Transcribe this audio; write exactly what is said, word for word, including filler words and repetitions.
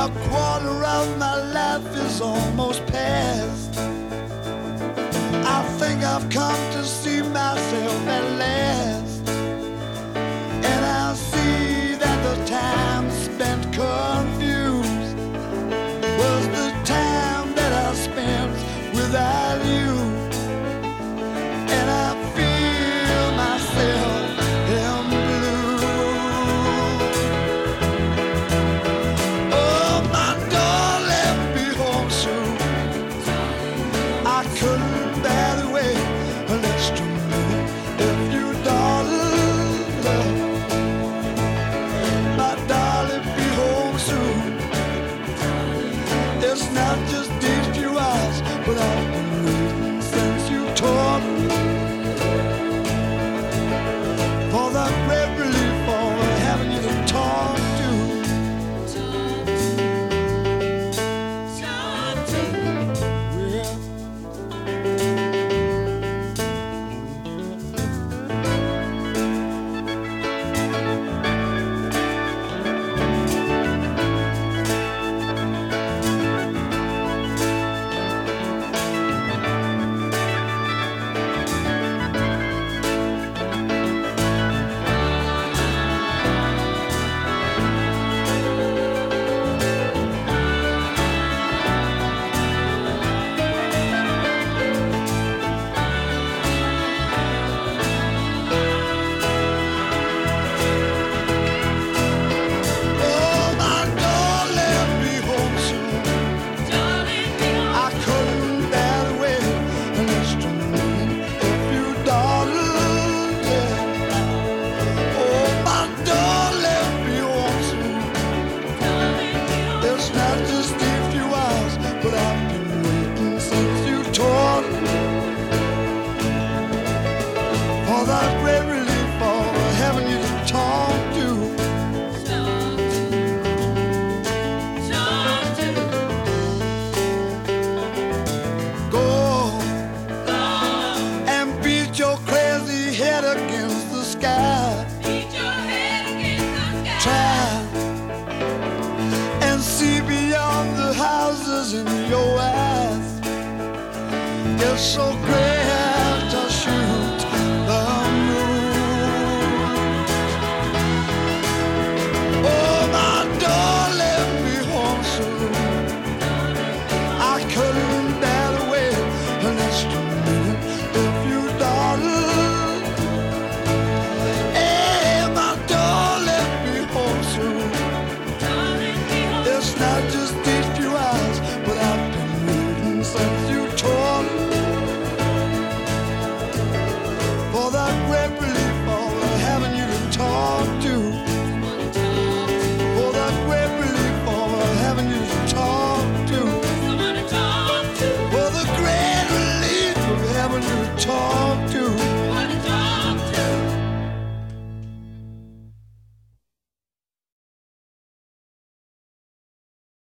A quarter of my life is almost past. I think I've come to see myself at last, and I see that the time spent confused was the time that I spent without you. And I feel myself in blue. Oh, my door left me home soon. I couldn't bear to wait an extra minute. If you, darling, love, my darling, be home soon. It's not just these few hours, but I've been waiting since you told me. For the great relief of having you to talk to. Talk to. Well, oh, my door left me home soon. Darling, be home. I couldn't bear to wait an extra minute. If you, darling, yeah. Oh, my door left me home soon. Darling, be home. It's not just a few hours, but I've been waiting since you told me. For that great relief of having you to talk to. Talk to. Go Go. and beat your crazy head against the sky. Beat your head against the sky. Try and see beyond the houses in your eyes. It's so great.